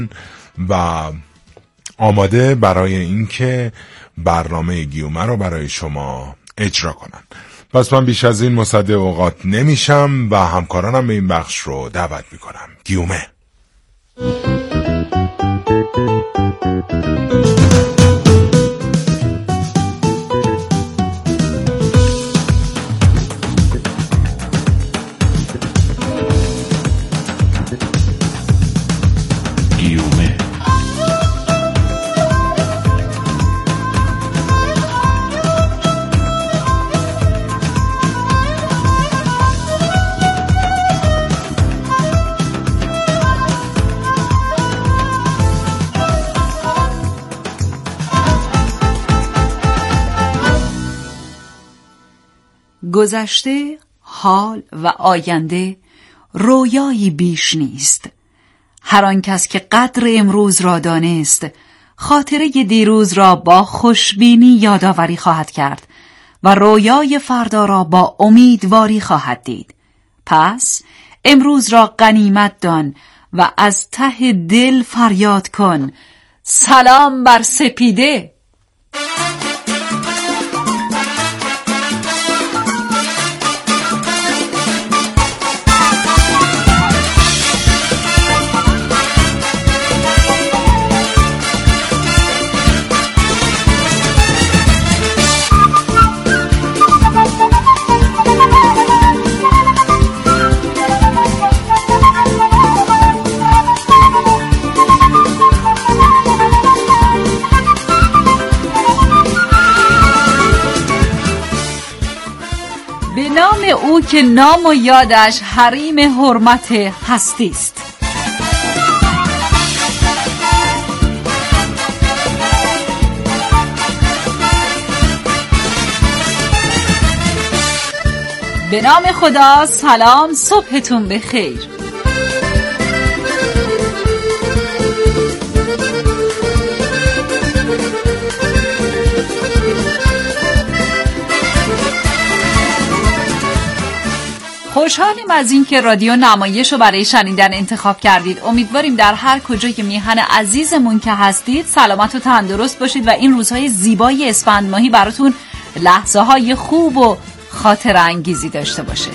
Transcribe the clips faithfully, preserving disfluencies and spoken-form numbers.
و آماده برای اینکه برنامه گیومه رو برای شما اجرا کنن. پس من بیش از این مصدق اوقات نمیشم و همکارانم به این بخش رو دعوت میکنم. گیومه. گذشته، حال و آینده رویایی بیش نیست. هر آن کس که قدر امروز را دانست، خاطره دیروز را با خوشبینی یادآوری خواهد کرد و رویای فردا را با امیدواری خواهد دید. پس امروز را غنیمت دان و از ته دل فریاد کن: سلام بر سپیده. او که نام و یادش حریم حرمت هستی است. به نام خدا. سلام، صبحتون بخیر. خوشحالیم از این که رادیو نمایش رو برای شنیدن انتخاب کردید. امیدواریم در هر کجای میهن عزیزمون که هستید سلامت و تندرست باشید و این روزهای زیبای اسفند ماهی براتون لحظه های خوب و خاطره انگیزی داشته باشه.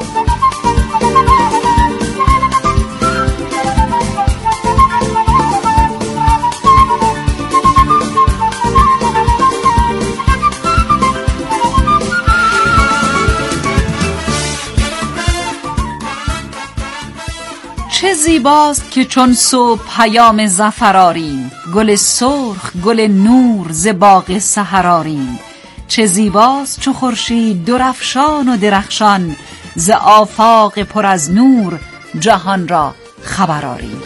چه زیباست که چون صبح پیام ظفر آریم، گل سرخ گل نور ز باغ سحر آریم. چه زیباست چو خورشید درفشان و درخشان، ز آفاق پر از نور جهان را خبر آریم.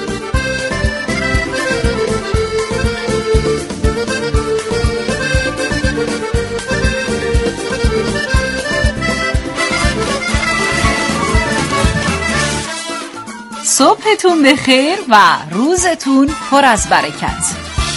صبحتون بخیر و روزتون پر از برکت.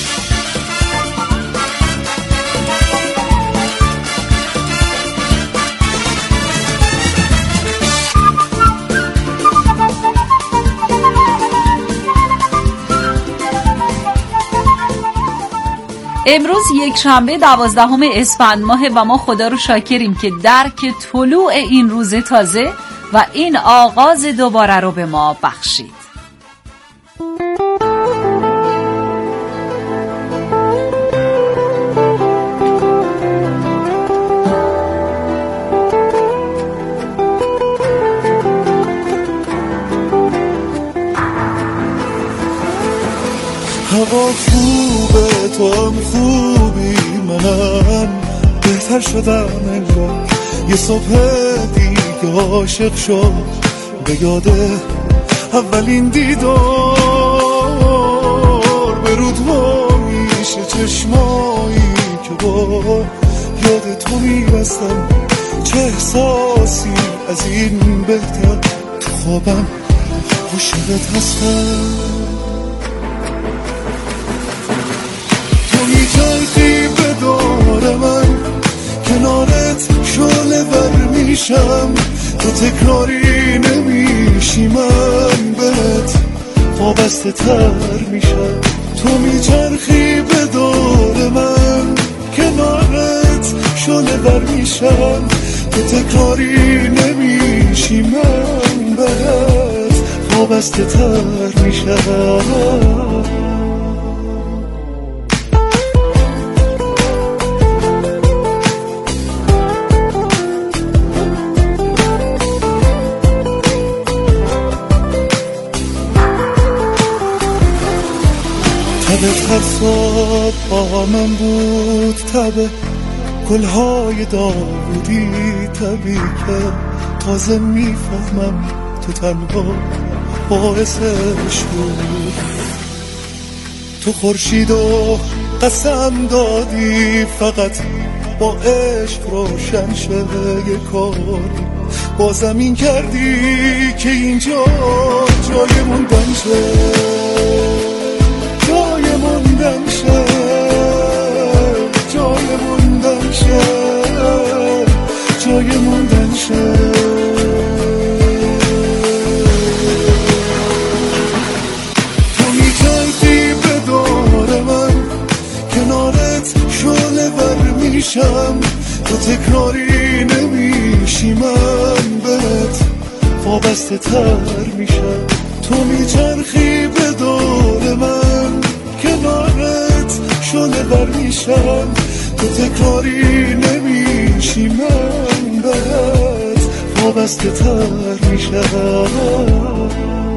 امروز یک شنبه دوازدهم اسفند ماه و ما خدا رو شاکریم که درک طلوع این روز تازه و این آغاز دوباره رو به ما بخشید. هوا خوبه، تو هم خوبی، منم بهتر شدم انگار. یه صبح دیگه عاشق شد به یاده اولین دیدار. به رود وا میشه چشمایی که با یاد تو میبستم. چه احساسی از این بهتر، تو خوابم عاشقت هستم. تو میچرخی به دور من، کنارت شعله ور میشم. تو تکراری نمیشی، من بهت وابسته تر میشم. تو میچرخی به دور من، کنارت شله بر میشم. تو تکراری نمیشی، من برات وابسته تر میشم. تبت هر صبح با من بود، تبه گلهای داودی، تبی که تازه میفهمم تو تنها باعثش بود. تو خورشید و قسم دادی فقط با عشق روشن شه یه کاری، با زمین کردی که اینجا جای موندن شه، جای موندن شه، جای موندن شه، جای موندن شه. تو میچرخی به دور من، کنارت شعله ور میشم. تو تکراری نمیشی، من بهت وابسته تر میشم. تو میچرخی به دور من، کنارت شعله ور میشم. تو تکراری نمیشی، من بهت وابسته تر میشم.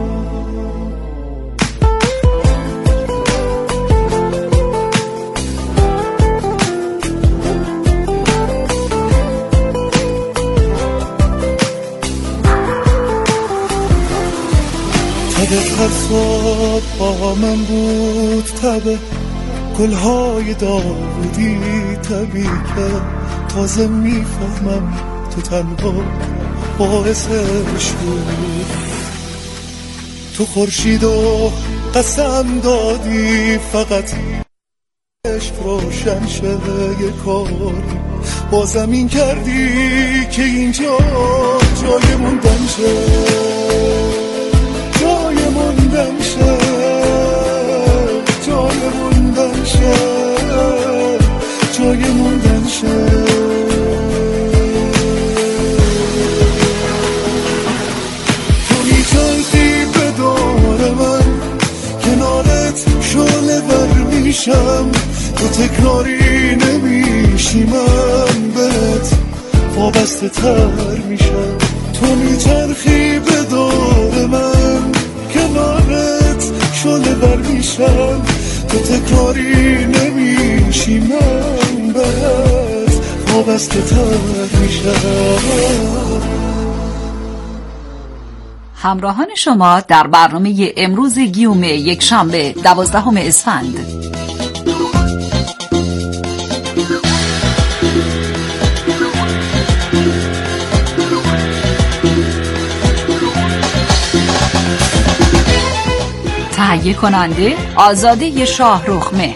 تبت هر صبح با من بود، تبه گلهای داودی، تبی که تازه میفهمم تو تنها باعثش بود. تو خورشید و قسم دادی فقط عشق روشن شه یه کاری، با زمین کردی که اینجا جای موندن شه، جای موندن شه، جای موندن شه، جای موندن شه. تو میچرخی به دور من، کنارت شعله ور میشم. تو تکراری نمیشی، من بهت وابسته تر میشم. تو میچرخی به دور من، کنارت شعله ور میشم. تو تکراری نمیشی، من بهت وابسته تر میشم. همراهان شما در برنامه امروز گیومه یک شنبه دوازدهم اسفند. تهیه کننده آزاده شاهرخ مهر.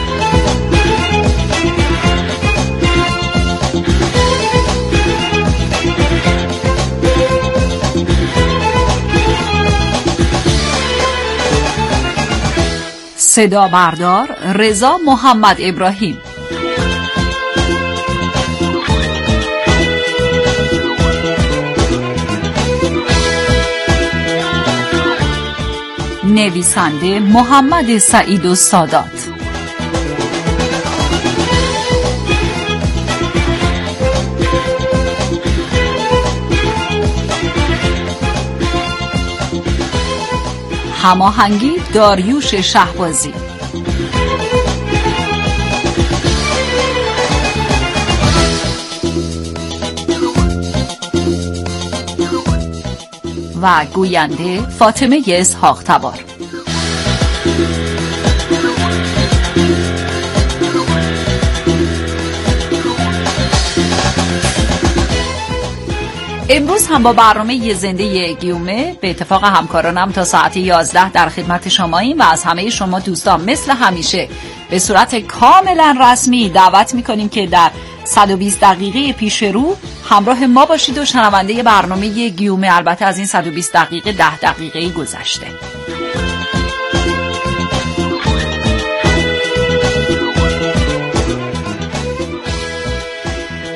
صدا بردار رضا محمد ابراهیم. نویسنده محمد سعید السادات. هماهنگی داریوش شهبازی. و گوینده فاطمه اسحاق تبار. امروز هم با برنامه زنده گیومه به اتفاق همکارانم تا ساعت یازده در خدمت شماییم و از همه شما دوستان مثل همیشه به صورت کاملا رسمی دعوت میکنیم که در صد و بیست دقیقه پیش رو همراه ما باشید و شنونده برنامه گیومه. البته از این صد و بیست دقیقه ده دقیقه گذشته.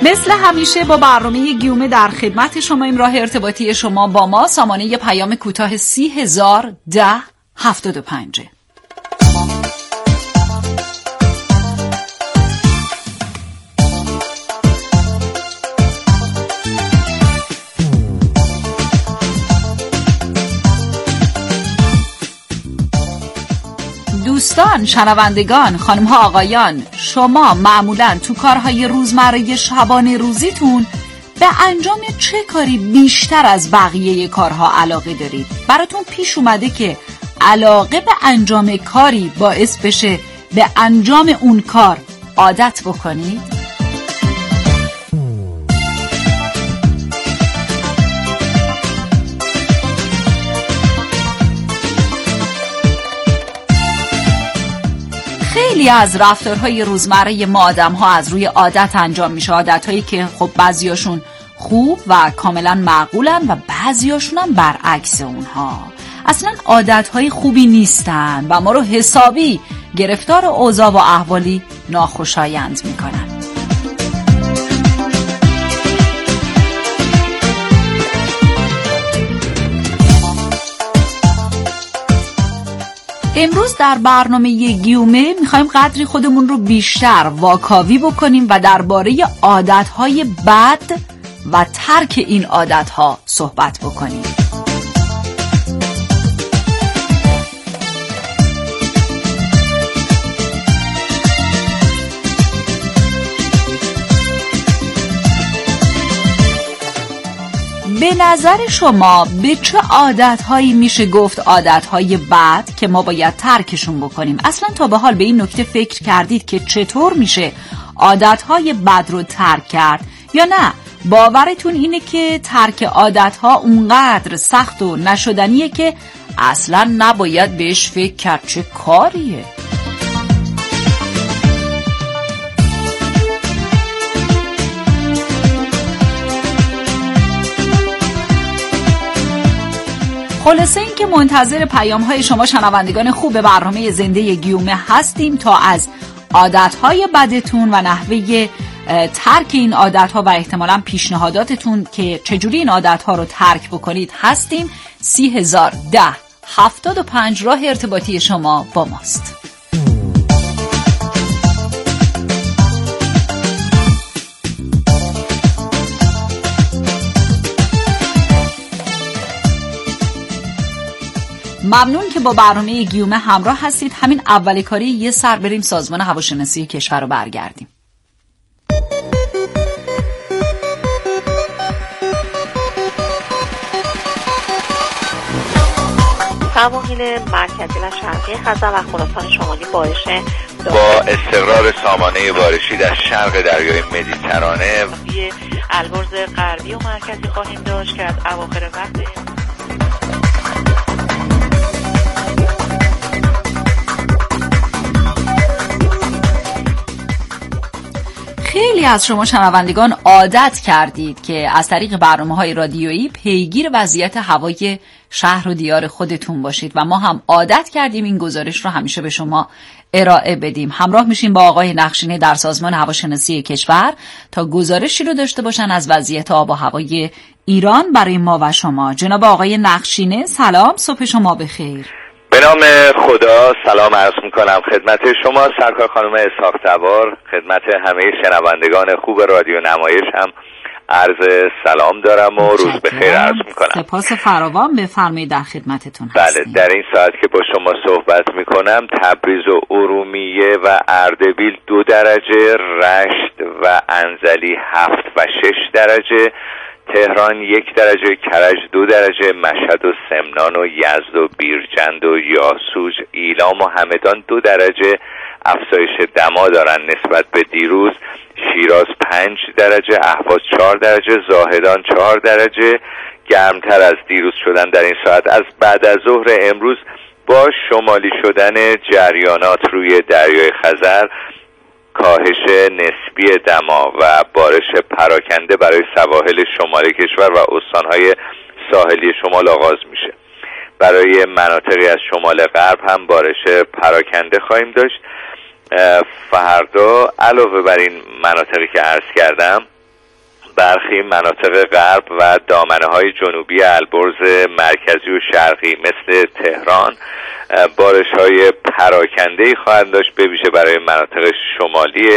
مثل همیشه با برنامه گیومه در خدمت شما. این راه ارتباطی شما با ما سامانه پیام کوتاه سی هزار ده هفتاد و پنج. دوستان، شنوندگان، خانم ها، آقایان، شما معمولاً تو کارهای روزمره شبانه روزیتون به انجام چه کاری بیشتر از بقیه کارها علاقه دارید؟ براتون پیش اومده که علاقه به انجام کاری باعث بشه به انجام اون کار عادت بکنید؟ خیلی از رفتارهای روزمره ما آدم ها از روی عادت انجام میشه، عادتهایی که خب بعضیاشون خوب و کاملا معقولن و بعضیاشون هم برعکس اونها. اصلا عادتهای خوبی نیستن و ما رو حسابی گرفتار اوضاع و احوالی ناخوشایند میکنن. امروز در برنامه گیومه میخوایم قدری خودمون رو بیشتر واکاوی بکنیم و درباره عادتهای بد و ترک این عادتها صحبت بکنیم. به نظر شما به چه عادتهایی میشه گفت عادتهای بد که ما باید ترکشون بکنیم؟ اصلا تا به حال به این نکته فکر کردید که چطور میشه عادتهای بد رو ترک کرد؟ یا نه باورتون اینه که ترک عادتها اونقدر سخت و نشدنیه که اصلا نباید بهش فکر کرد؟ چه کاریه؟ خلاصه این که منتظر پیام های شما شنوندگان خوب برنامه زنده گیومه هستیم تا از عادتهای بدتون و نحوه ترک این عادتها و احتمالاً پیشنهاداتتون که چجوری این عادتها رو ترک بکنید هستیم. سی هزار ده هفتاد و پنج راه ارتباطی شما با ماست. ممنون که با برنامه گیومه همراه هستید. همین اول کاری یه سر بریم سازمان هواشناسی کشور رو برگردیم. سواحل مرکزی و شرقی خزر و خراسان شمالی بارش با استقرار سامانه بارشی در شرق دریای مدیترانه البرز غربی و مرکزی خواهیم داشت که از اواخر وقت خیلی از شما شنوندگان عادت کردید که از طریق برنامه‌های رادیویی پیگیر وضعیت هوای شهر و دیار خودتون باشید و ما هم عادت کردیم این گزارش رو همیشه به شما ارائه بدیم. همراه میشیم با آقای نخشینه در سازمان هواشناسی کشور تا گزارشی رو داشته باشن از وضعیت آب و هوای ایران برای ما و شما. جناب آقای نخشینه سلام، صبح شما بخیر. به نام خدا سلام عرض میکنم خدمت شما سرکار خانم اسحاق سوار، خدمت همه شنوندگان خوب رادیو نمایش هم عرض سلام دارم و روز بخیر عرض میکنم. سپاس فراوان، بفرمایید در خدمتتون هستیم. بله، در این ساعت که با شما صحبت میکنم تبریز و ارومیه و اردبیل دو درجه، رشت و انزلی هفت و شش درجه، تهران یک درجه، کرج دو درجه، مشهد و سمنان و یزد و بیرجند و یاسوج، ایلام و همدان دو درجه افزایش دما دارن نسبت به دیروز. شیراز پنج درجه، اهواز چهار درجه، زاهدان چهار درجه گرمتر از دیروز شدن در این ساعت. از بعد از ظهر امروز با شمالی شدن جریانات روی دریای خزر، کاهش نسبی دما و بارش پراکنده برای سواحل شمال کشور و استانهای ساحلی شمال آغاز میشه. برای مناطقی از شمال غرب هم بارش پراکنده خواهیم داشت. فردا علاوه بر این مناطقی که عرض کردم برخی مناطق غرب و دامنه های جنوبی البرز مرکزی و شرقی مثل تهران بارش های پراکنده‌ای خواهد داشت، به ویژه برای مناطق شمالی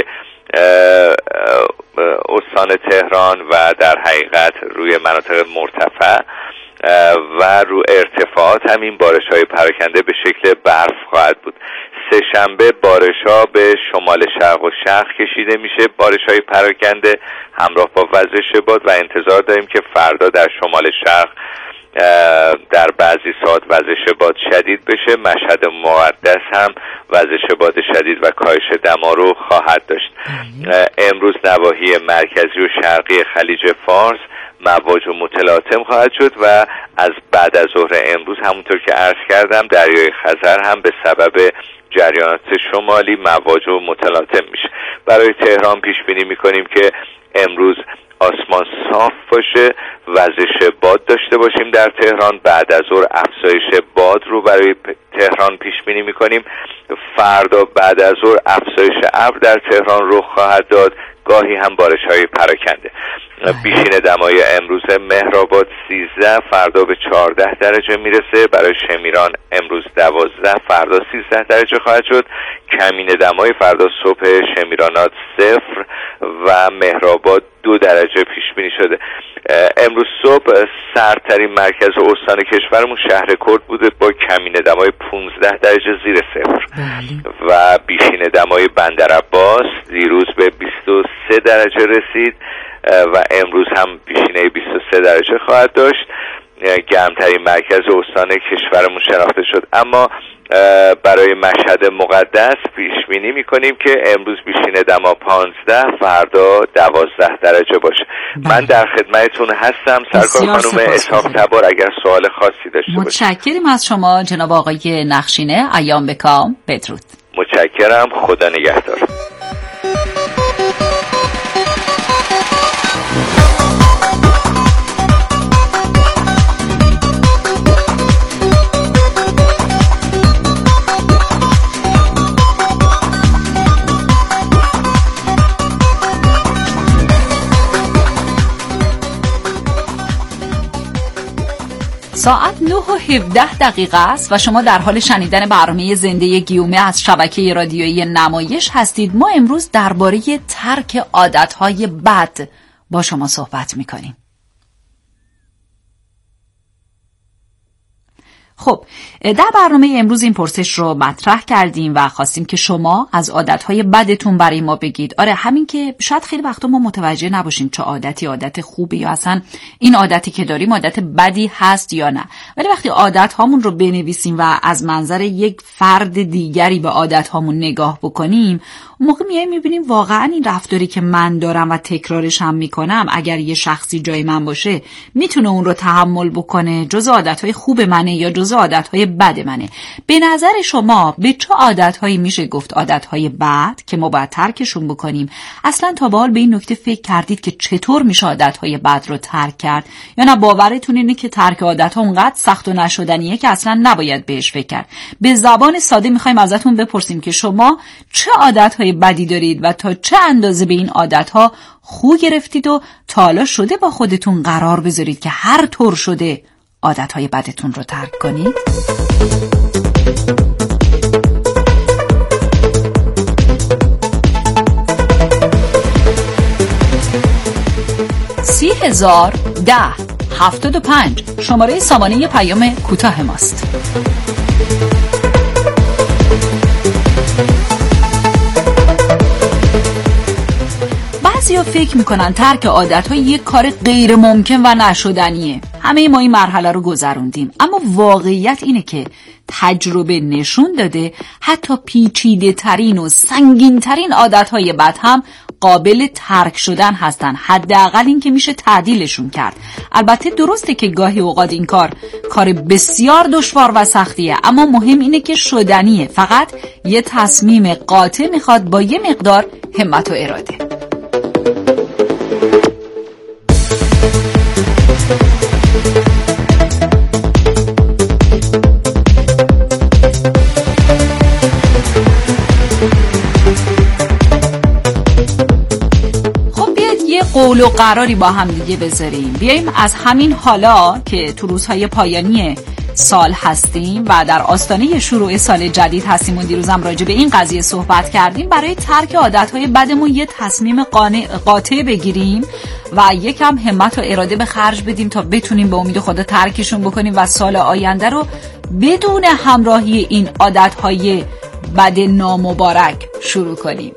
استان تهران و در حقیقت روی مناطق مرتفع و رو ارتفاعات هم این بارش های پراکنده به شکل برف خواهد بود. سه شنبه بارش ها به شمال شرق و شرق کشیده میشه، بارش های پراکنده همراه با وزش باد، و انتظار داریم که فردا در شمال شرق در بعضی ساعت وزش باد شدید بشه. مشهد مقدس هم وزش باد شدید و کاهش دما رو خواهد داشت. امروز نواحی مرکزی و شرقی خلیج فارس مواج و متلاطم خواهد شد و از بعد از ظهر امروز همونطور که عرض کردم دریای خزر هم به سبب جریانات شمالی مواج و متلاطم میشه. برای تهران پیش بینی میکنیم که امروز آسمان صاف باشه، وزش باد داشته باشیم در تهران. بعد از ظهر افزایش باد رو برای تهران پیش بینی میکنیم. فردا بعد از ظهر افزایش ابر در تهران رخ خواهد داد، گاهی هم بارش های پراکنده. بیشین دمای امروز مهرآباد سیزده، فردا به چهارده درجه میرسه. برای شمیران امروز دوازده، فردا سیزده درجه خواهد شد. کمین دمای فردا صبح شمیرانات صفر و مهرآباد دو درجه پیش بینی شده. امروز صبح سردترین مرکز استان کشورمون شهر کرد بوده با کمین دمای پانزده درجه زیر صفر و بیشین دمای بندرعباس دیروز به بیست و سه درجه رسید و امروز هم بیشینه بیست و سه درجه خواهد داشت. گرمترین مرکز استان کشورمون شناخته شد. اما برای مشهد مقدس پیش بینی میکنیم که امروز بیشینه دما پانزده، فردا دوازده درجه باشه. بله. من در خدمتتون هستم سرکار خانم اسحاق تبار اگر سوال خاصی داشته باشید. متشکرم از شما جناب آقای نخشینه. ایام بکام. بدرود. متشکرم. خدا نگهدار. ساعت نه و هفده دقیقه است و شما در حال شنیدن برنامه زنده گیومه از شبکه رادیویی نمایش هستید. ما امروز درباره ترک عادتهای بد با شما صحبت میکنیم. خب در برنامه امروز این پرسش رو مطرح کردیم و خواستیم که شما از عادتهای بدتون برای ما بگید. آره همین که شاید خیلی وقتا ما متوجه نباشیم چه عادتی عادت خوبی یا اصلا این عادتی که داریم عادت بدی هست یا نه، ولی وقتی عادت هامون رو بنویسیم و از منظر یک فرد دیگری به عادت هامون نگاه بکنیم، اون موقع میایم میبینیم واقعا این رفتاری که من دارم و تکرارش هم میکنم اگر یه شخصی جای من باشه میتونه اون رو تحمل بکنه، جز عادتهای خوب منه یا جز عادتهای بد منه. به نظر شما به چه عادتهایی میشه گفت عادتهای بد که ما باید ترکشون بکنیم؟ اصلا تا به حال به این نکته فکر کردید که چطور میشه عادتهای بد رو ترک کرد؟ یا نه باورتون اینه که ترک عادتها اونقدر سخت و نشدنیه که اصلا نباید بهش فکر کرد؟ به زبان ساده میخوایم ازتون بپرسیم که شما چه عادتهای بدی دارید و تا چه اندازه به این عادتها خو گرفتید و تا حالا شده با خودتون قرار بذارید که هر طور شده عادتهای بدتون رو ترک کنید؟ سی هزار ده هفتاد و پنج شماره سامانه پیام کوتاه ماست. بعضیا فکر میکنن ترک عادت‌ها یک کار غیر ممکن و نشدنیه. همه ما این مرحله رو گذروندیم، اما واقعیت اینه که تجربه نشون داده حتی پیچیده ترین و سنگین ترین عادت‌های بد هم قابل ترک شدن هستن. حداقل این که میشه تعدیلشون کرد. البته درسته که گاهی اوقات این کار کار بسیار دشوار و سختیه، اما مهم اینه که شدنیه. فقط یه تصمیم قاطع میخواد با یه مقدار همت و اراده. قول و قراری با هم دیگه بذاریم. بیاییم از همین حالا که تو روزهای پایانی سال هستیم و در آستانه شروع سال جدید هستیم و دیروزم راجع به این قضیه صحبت کردیم، برای ترک عادتهای بدمون یه تصمیم قاطع بگیریم و یکم همت و اراده به خرج بدیم تا بتونیم به امید خدا ترکشون بکنیم و سال آینده رو بدون همراهی این عادتهای بد نامبارک شروع کنیم.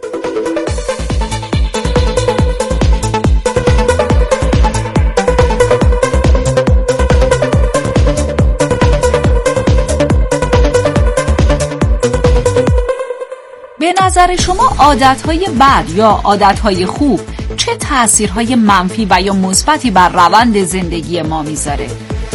به نظر شما عادتهای بد یا عادتهای خوب چه تأثیرهای منفی و یا مثبتی بر روند زندگی ما میذاره؟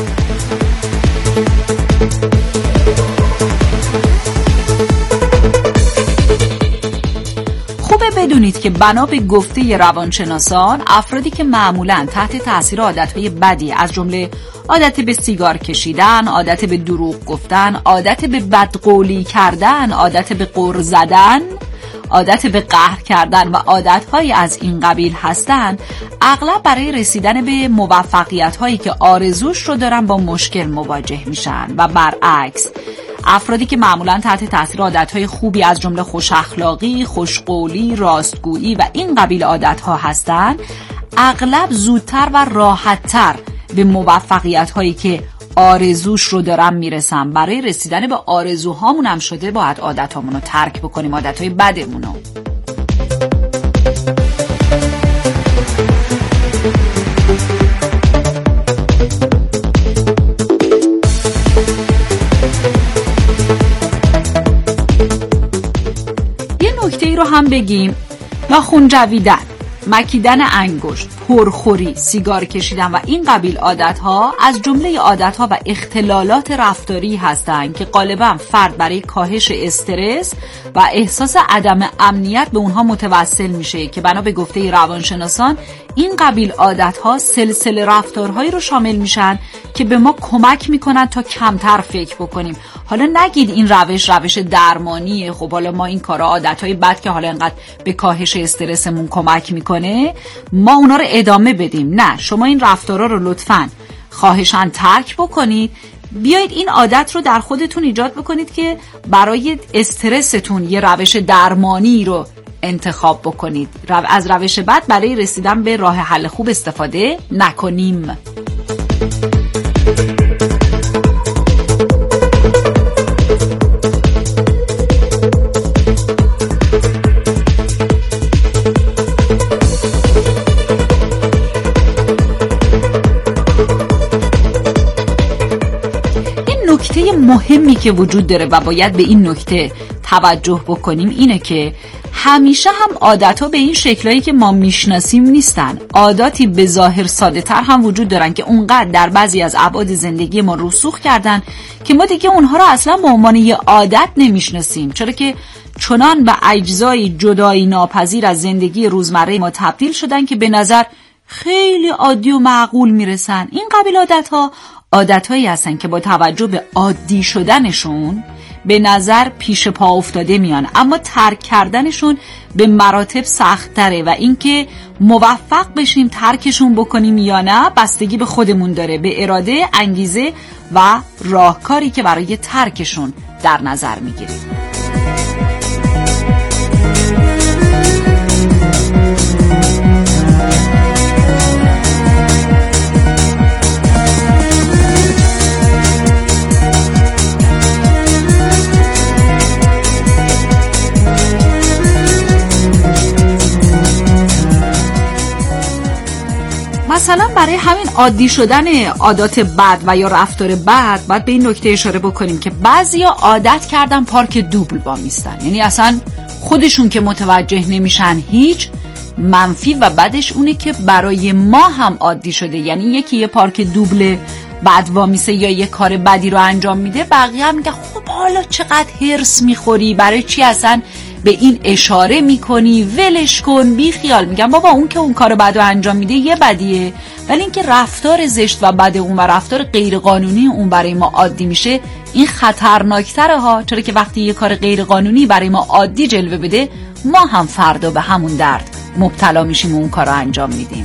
خوبه بدونید که بنا به گفته روانشناسان، افرادی که معمولاً تحت تأثیر عادتهای بدی از جمله عادت به سیگار کشیدن، عادت به دروغ گفتن، عادت به بدقولی کردن، عادت به غر زدن، عادت به قهر کردن و عادت‌های از این قبیل هستند، اغلب برای رسیدن به موفقیت‌هایی که آرزوش رو دارن با مشکل مواجه میشن و برعکس افرادی که معمولاً تحت تاثیر عادت‌های خوبی از جمله خوش اخلاقی، خوشقولی، راستگویی و این قبیل عادت‌ها هستند، اغلب زودتر و راحت‌تر به موفقیت‌هایی که آرزوش رو دارم میرسم. برای رسیدن به آرزوهامون هم شده باید عادتامون رو ترک بکنیم، عادتهای بدمون رو. یه نکته ای رو هم بگیم، ناخن جویدن، مکیدن انگشت، پرخوری، سیگار کشیدن و این قبیل عادت‌ها از جمله عادت‌ها و اختلالات رفتاری هستند که غالباً فرد برای کاهش استرس و احساس عدم امنیت به اونها متوسل میشه که بنا به گفته روانشناسان این قبیل عادت‌ها سلسله رفتارهایی رو شامل میشن که به ما کمک میکنن تا کمتر فکر بکنیم. حالا نگید این روش روش درمانیه، خب حالا ما این کارا عادت‌های بد که حالا انقدر به کاهش استرسمون کمک میکنه ما اونا رو ادامه بدیم. نه، شما این رفتارا رو لطفاً خواهشاً ترک بکنید. بیایید این عادت رو در خودتون ایجاد بکنید که برای استرستون یه روش درمانی رو انتخاب بکنید. از روش بد برای رسیدن به راه حل خوب استفاده نکنیم. نکته مهمی که وجود داره و باید به این نکته توجه بکنیم اینه که همیشه هم عادت‌ها به این شکلایی که ما میشناسیم نیستن. عاداتی به ظاهر ساده تر هم وجود دارن که اونقدر در بعضی از ابعاد زندگی ما رسوخ کردن که ما دیگه اونها رو اصلا به عنوان یه عادت نمیشناسیم، چرا که چنان به اجزای جدایی ناپذیر از زندگی روزمره ما تبدیل شدن که به نظر خیلی عادی و معقول میرسن. این قبیل عادت‌ها عادت‌هایی هستن که با توجه به عادی شدنشون به نظر پیش پا افتاده میان، اما ترک کردنشون به مراتب سخت تره و اینکه موفق بشیم ترکشون بکنیم یا نه بستگی به خودمون داره، به اراده، انگیزه و راهکاری که برای ترکشون در نظر میگیریم. مثلا برای همین عادی شدن عادات بد و یا رفتار بد باید به این نکته اشاره بکنیم که بعضیا عادت کردن پارک دوبل وامیستن، یعنی اصلا خودشون که متوجه نمیشن هیچ. منفی و بدش اونه که برای ما هم عادی شده، یعنی یکی یه پارک دوبل بد وامیسه یا یه کار بدی رو انجام میده، بقیه هم میگه خب حالا چقدر هرس میخوری، برای چی اصلا به این اشاره میکنی، ولش کن، بی خیال. میگم بابا اون که اون کار بد رو انجام میده یه بدیه، ولی اینکه رفتار زشت و بد اون و رفتار غیر قانونی اون برای ما عادی میشه این خطرناکتره ها، چرا که وقتی یه کار غیر قانونی برای ما عادی جلوه بده ما هم فردا به همون درد مبتلا میشیم و اون کار رو انجام میدیم.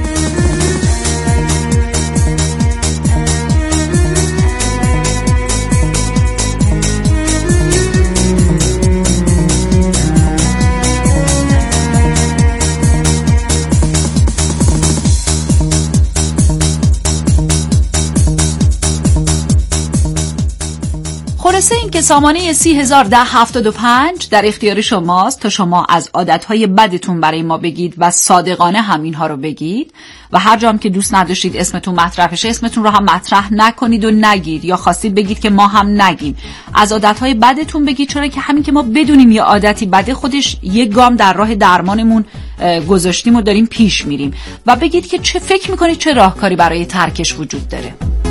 خلاصه این که سامانه سی هزار ده هفتاد و پنج در اختیار شماست تا شما از عادتهای بدتون برای ما بگید و صادقانه هم اینها رو بگید و هر جام که دوست نداشتید اسمتون مطرح بشه اسمتون رو هم مطرح نکنید و نگید، یا خواستید بگید که ما هم نگیم. از عادتهای بدتون بگید، چرا که همین که ما بدونیم یه عادتی بده خودش یک گام در راه درمانمون گذاشتیم و داریم پیش میریم. و بگید که چه فکر میکنید چه راهکاری برای ترکش وجود داره.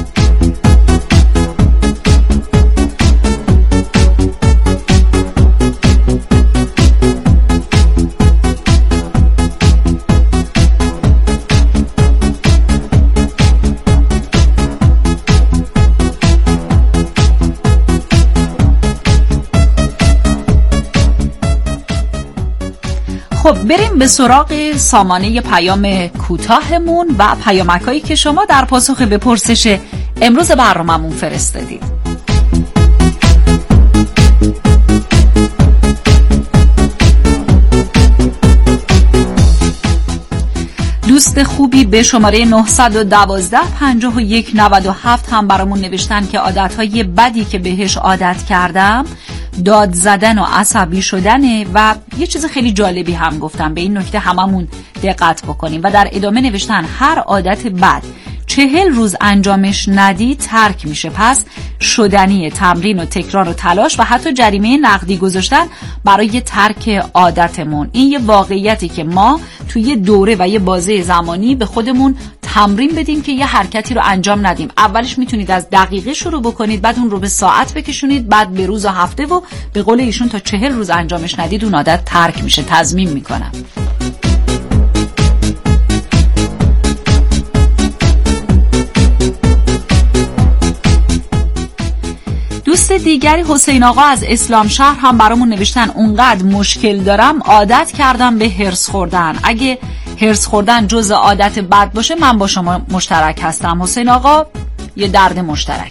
خب بریم به سراغ سامانه پیام کوتاهمون و پیامکایی که شما در پاسخ به پرسش امروز برنامه‌مون فرستادید. دوست خوبی به شماره نه یک دو پنجاه و یک نود و هفت هم برامون نوشتن که عادتهای بدی که بهش عادت کردم داد زدن و عصبی شدنه و یه چیز خیلی جالبی هم گفتم، به این نکته هممون دقت بکنیم. و در ادامه نوشتن هر عادت بد چهل روز انجامش ندی ترک میشه، پس شدنی تمرین و تکرار و تلاش و حتی جریمه نقدی گذاشتن برای ترک عادتمون. این یه واقعیتی که ما توی یه دوره و یه بازه زمانی به خودمون تمرین بدیم که یه حرکتی رو انجام ندیم. اولش میتونید از دقیقه شروع بکنید، بعد اون رو به ساعت بکشونید، بعد به روز و هفته و به قول ایشون تا چهل روز انجامش ندید اون عادت ترک میشه. تضمین میکنم. دوست دیگری حسین آقا از اسلام شهر هم برامون نوشتن اونقدر مشکل دارم عادت کردم به هرس خوردن. اگه هرس خوردن جز عادت بد باشه من با شما مشترک هستم. حسین آقا یه درد مشترک.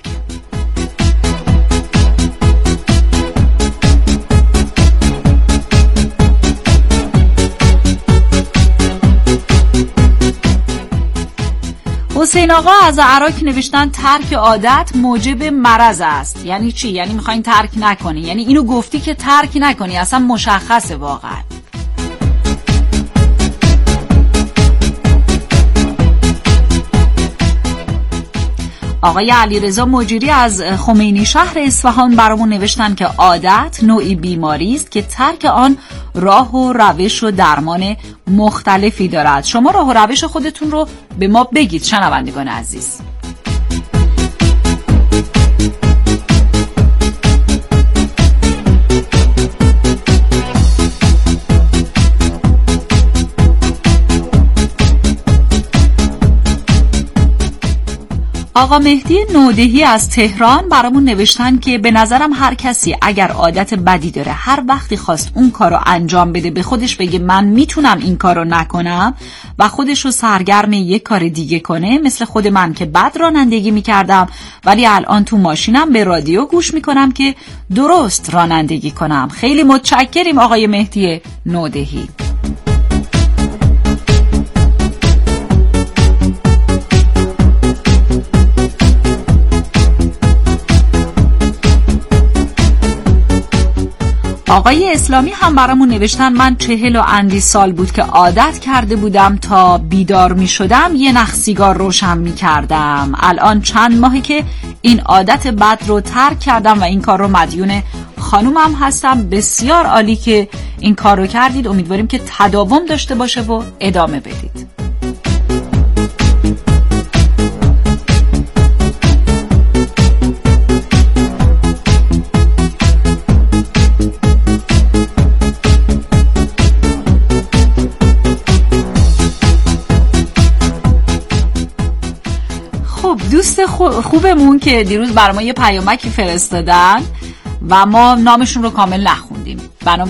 حسین آقا از عراق نوشتن ترک عادت موجب مرض است. یعنی چی؟ یعنی میخواین ترک نکنی، یعنی اینو گفتی که ترک نکنی، اصلا مشخصه واقعا. آقای علیرضا مجیری از خمینی شهر اصفهان برامون نوشتن که عادت نوعی بیماری است که ترک آن راه و روش و درمان مختلفی دارد. شما راه و روش خودتون رو به ما بگید شنوندگان عزیز. آقا مهدی نودهی از تهران برامون نوشتن که به نظرم هر کسی اگر عادت بدی داره هر وقتی خواست اون کارو انجام بده به خودش بگه من میتونم این کارو نکنم و خودش رو سرگرم یک کار دیگه کنه. مثل خود من که بد رانندگی میکردم ولی الان تو ماشینم به رادیو گوش میکنم که درست رانندگی کنم. خیلی متشکریم آقای مهدی نودهی. آقای اسلامی هم برامون نوشتن من چهل و اندی سال بود که عادت کرده بودم تا بیدار می شدم یه نخ سیگار روشن می کردم. الان چند ماهی که این عادت بد رو ترک کردم و این کار رو مدیون خانومم هستم. بسیار عالی که این کار رو کردید. امیدواریم که تداوم داشته باشه و ادامه بدید. دوست خوبمون که دیروز برای ما یه پیامکی فرستادن و ما نامشون رو کامل نخوندیم.